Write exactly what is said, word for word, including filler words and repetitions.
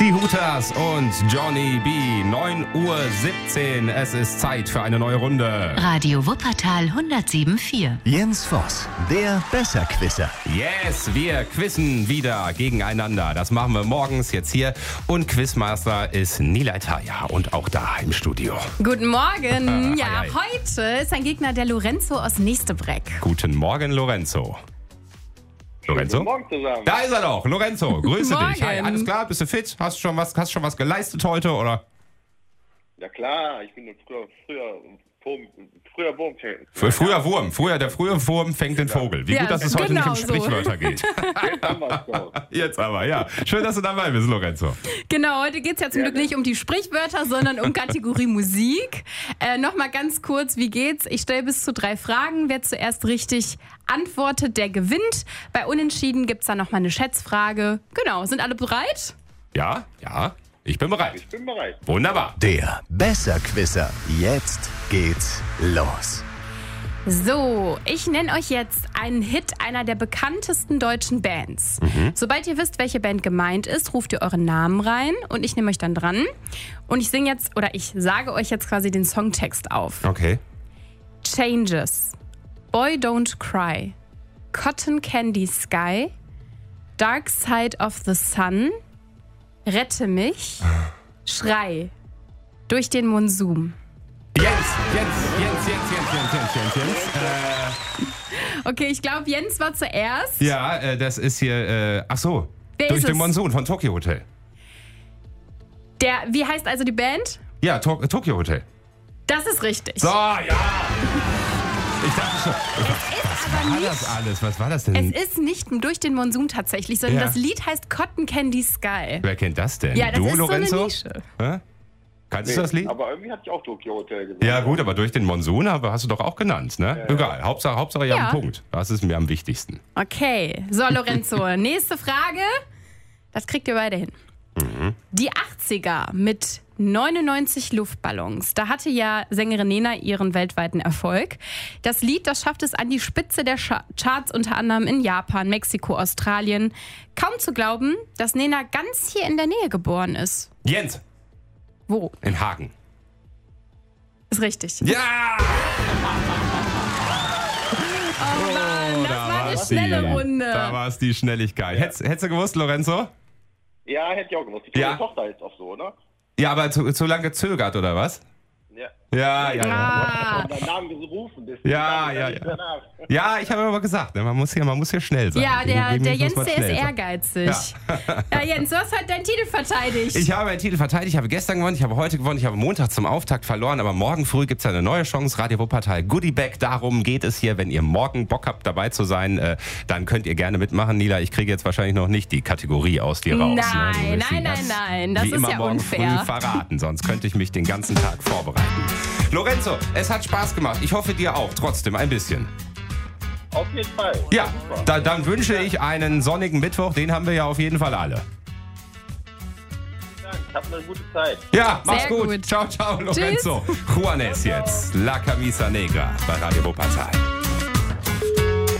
Die Hooters und Johnny B. neun Uhr siebzehn. Es ist Zeit für eine neue Runde. Radio Wuppertal hundertsieben Komma vier. Jens Voss, der Besserquisser. Yes, wir quizzen wieder gegeneinander. Das machen wir morgens jetzt hier. Und Quizmaster ist Nilay Taya und auch da im Studio. Guten Morgen. Ja, Hi, hi. heute ist ein Gegner der Lorenzo aus Nächstebreck. Guten Morgen, Lorenzo. Lorenzo? Guten Morgen zusammen. Da ist er doch. Lorenzo, grüße Guten dich. Hi, Morgen. alles klar? Bist du fit? Hast du schon was, hast schon was geleistet heute, oder? Ja klar, ich bin ein früher, früher, Wurm, früher Wurm. Für früher Wurm. Früher, der frühe Wurm fängt den Vogel. Wie Ja, gut, dass es heute genau nicht um so. Sprichwörter geht. Jetzt haben wir's so. Jetzt aber, ja. Schön, dass du dabei bist, Lorenzo. Genau, heute geht es ja zum Glück nicht um die Sprichwörter, sondern um Kategorie Musik. Äh, Nochmal ganz kurz, wie geht's? Ich stelle bis zu drei Fragen. Wer zuerst richtig antwortet, der gewinnt. Bei Unentschieden gibt es dann nochmal eine Schätzfrage. Genau, sind alle bereit? Ja, ja. Ich bin bereit. Ich bin bereit. Wunderbar. Der Besserquisser. Jetzt geht's los. So, ich nenne euch jetzt einen Hit einer der bekanntesten deutschen Bands. Sobald ihr wisst, welche Band gemeint ist, ruft ihr euren Namen rein und ich nehme euch dann dran. Und ich singe jetzt, oder ich sage euch jetzt quasi den Songtext auf. Okay. Changes, Boy Don't Cry, Cotton Candy Sky, Dark Side of the Sun, Rette mich, Schrei, durch den Monsum. Jens, Jens, Jens, Jens, Jens, Jens, Jens, Jens, Jens. Okay, ich glaube, Jens war zuerst. Äh, ja, äh, das ist hier, äh, ach so. Wer Durch ist den es? Monsun von Tokyo Hotel. Der, wie heißt also die Band? Ja, to- Tokyo Hotel. Das ist richtig. So, ja. Ich dachte schon. Es ist aber Was war nicht. das alles? Was war das denn? Es ist nicht durch den Monsum tatsächlich, sondern Ja. das Lied heißt Cotton Candy Sky. Wer kennt das denn? Ja, das du, ist Lorenzo? so eine Nische. Hä? Kannst du das Lied? Aber irgendwie hatte ich auch Tokyo Hotel gesagt. Ja gut, aber durch den Monsun aber hast du doch auch genannt, ne? Egal, Hauptsache, Hauptsache ja, Ja. ein Punkt. Das ist mir am wichtigsten. Okay, so Lorenzo, nächste Frage. Das kriegt ihr beide hin. Die achtziger mit neunundneunzig Luftballons. Da hatte ja Sängerin Nena ihren weltweiten Erfolg. Das Lied, das schafft es an die Spitze der Cha- Charts, unter anderem in Japan, Mexiko, Australien. Kaum zu glauben, dass Nena ganz hier in der Nähe geboren ist. Jens, Wo? in Hagen. Ist richtig. Ja! Oh Mann, das war eine war's schnelle die. Runde. Da war es die Schnelligkeit. Hättest, hättest du gewusst, Lorenzo? Ja, hätte ich auch gewusst. Die Ja. ja. Tochter ist auch so, ne? Ja, aber zu, zu lange gezögert, oder was? Ja. Ja, ja, ja. Ah, Deinen Namen gerufen. deswegen Ja, kam ich ja, nicht ja. mehr nach. Ja, ich habe aber gesagt, ne, man muss hier, man muss hier schnell sein. ja, der, Gegen- der gegen mich Jens, muss man der ist schnell sein. ehrgeizig. Ja. Jens, du hast heute deinen Titel verteidigt. Ich habe einen Titel verteidigt, ich habe gestern gewonnen, ich habe heute gewonnen, ich habe Montag zum Auftakt verloren, aber morgen früh gibt es eine neue Chance, Radio Wuppertal Goodie Bag, darum geht es hier, wenn ihr morgen Bock habt dabei zu sein, äh, dann könnt ihr gerne mitmachen. Nila, ich kriege jetzt wahrscheinlich noch nicht die Kategorie aus dir raus. Nein, ne? Du wirst nein, die nein, nein, das wie ist immer ja morgen unfair. früh verraten, sonst könnte ich mich den ganzen Tag vorbereiten. Lorenzo, es hat Spaß gemacht, ich hoffe dir auch, trotzdem ein bisschen. Auf jeden Fall. Ja, Super. da, dann wünsche ich einen sonnigen Mittwoch, den haben wir ja auf jeden Fall alle. Ich habe eine gute Zeit. Ja, mach's Sehr gut. gut. Ciao, ciao, Lorenzo. Juanes jetzt. La Camisa Negra bei Radio Wuppertal.